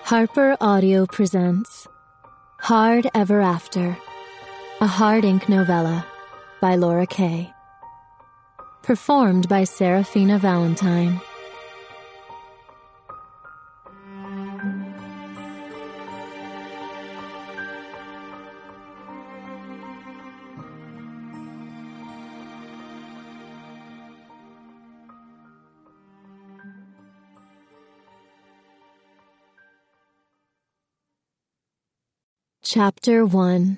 Harper Audio presents Hard Ever After, a Hard Ink novella by Laura Kay. Performed by Serafina Valentine. Chapter 1.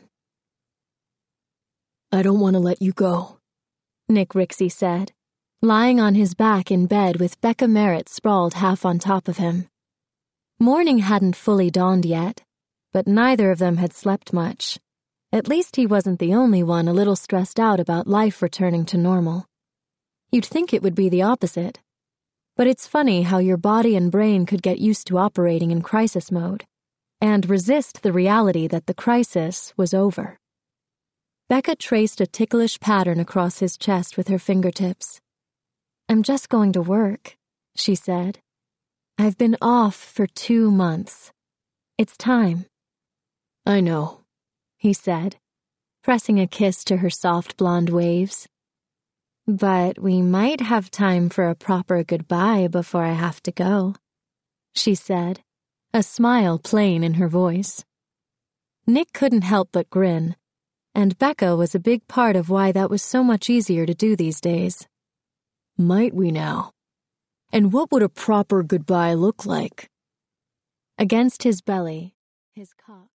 I don't want to let you go, Nick Rixey said, lying on his back in bed with Becca Merritt sprawled half on top of him. Morning hadn't fully dawned yet, but neither of them had slept much. At least he wasn't the only one a little stressed out about life returning to normal. You'd think it would be the opposite. But it's funny how your body and brain could get used to operating in crisis mode and resist the reality that the crisis was over. Becca traced a ticklish pattern across his chest with her fingertips. "I'm just going to work," she said. "I've been off for 2 months. It's time." I know, he said, pressing a kiss to her soft blonde waves. "But we might have time for a proper goodbye before I have to go," she said, a smile plain in her voice. Nick couldn't help but grin, and Becca was a big part of why that was so much easier to do these days. Might we now? And what would a proper goodbye look like? Against his belly, his cock